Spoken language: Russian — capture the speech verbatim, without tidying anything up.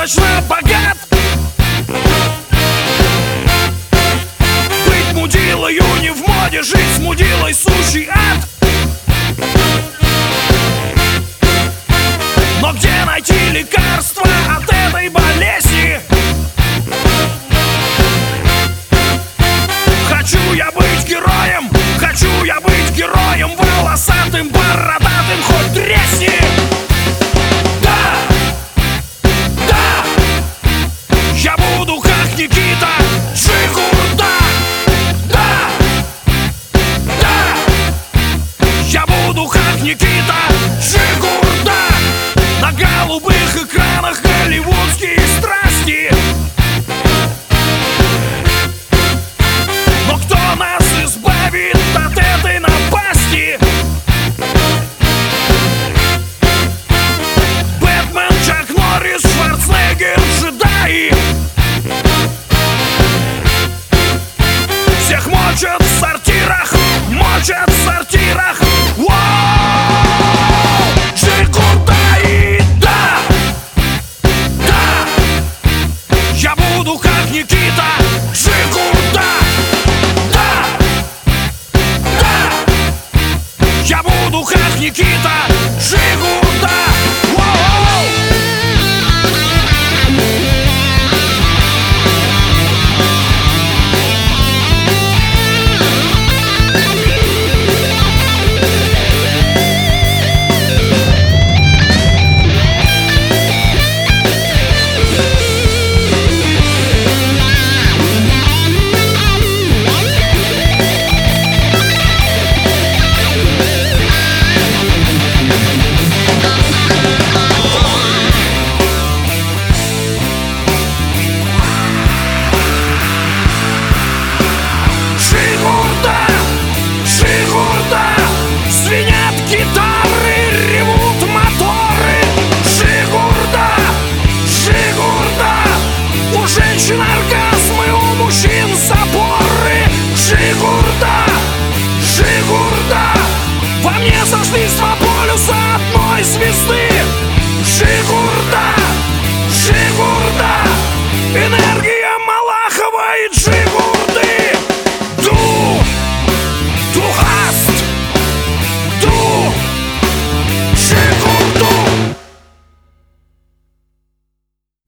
достаточно богат. Быть мудилою не в моде, жить с мудилой сущий ад. Но где найти лекарство от этой болезни? Хочу я быть героем, хочу я быть героем, волосатым, бородатым, хоть тресни. Да, да, я буду как Никита Джигурда. Да, да, я буду как Никита.